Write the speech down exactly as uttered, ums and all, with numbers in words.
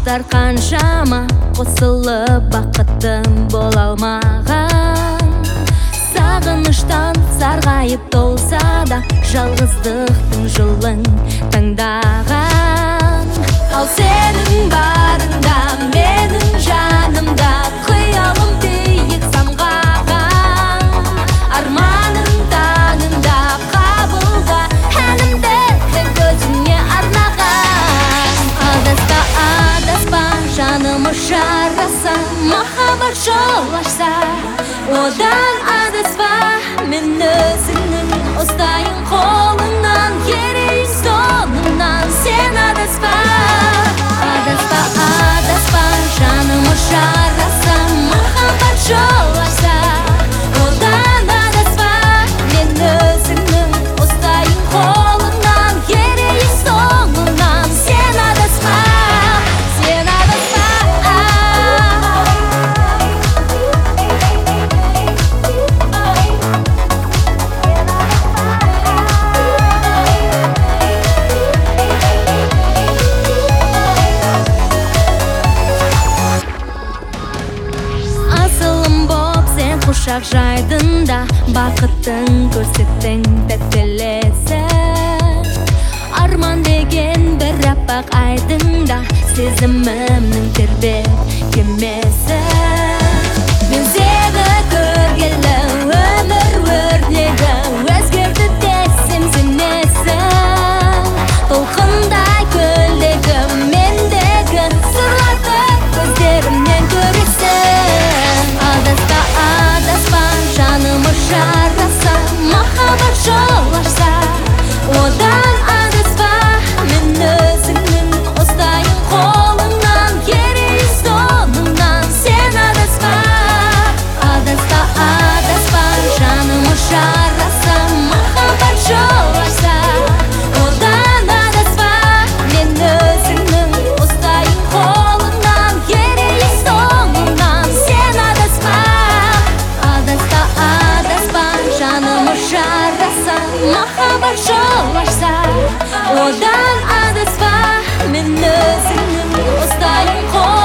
Аштар қаншама қосылып бақытым бола алмаған. Сағыныштан сарғайып толса да жалғыздықтың жолын таңдаған. Ал сенің барыңда менің жанымда қиялым биік самғаған. Арманым таңында қабылда әнімді көзіңе арнаған. Адаспа, адаспа, жаным ұшараса, махаббат жол ашса, одан адаспа. Мен өзіңнің ұстайын қолыңнан, ерейін соңыңнан, сен адаспа. Адаспа, адаспа, жаным ұшараса, махаббат жол ашса, одан адаспа. Мен өзіңнің ұстайын қолыңнан, ерейін соңыңнан, сен адаспа, сен адаспа. Құшақ жайдында бақыттың көрсеттің тәттілесі. Арман деген бір аппақ айдында сезімімнің тербеп кемесі. Мен сені көргелі өмір өрледі, өзгерді десем сенесің. Толқындай көлдегі мендегі сырларды көздерімнен көресің. Адаспа, адаспа, жаным ұшараса, махаббат жол ашса, одан адаспа. Мен өзіңнің ұстайын қолыңнан, ерейін соңыңнан, сен адаспа. Адаспа, адаспа, жаным ұшараса, махаббат жол ашса, одан адаспа. Мен өзіңнің ұстайын қолыңнан, ерейін соңыңнан, сен адаспа. Адаспа, адаспа, жаным ұшараса, махаббат жол ашса, одан адаспа. Мен өзіңнің ұстайын қолыңнан.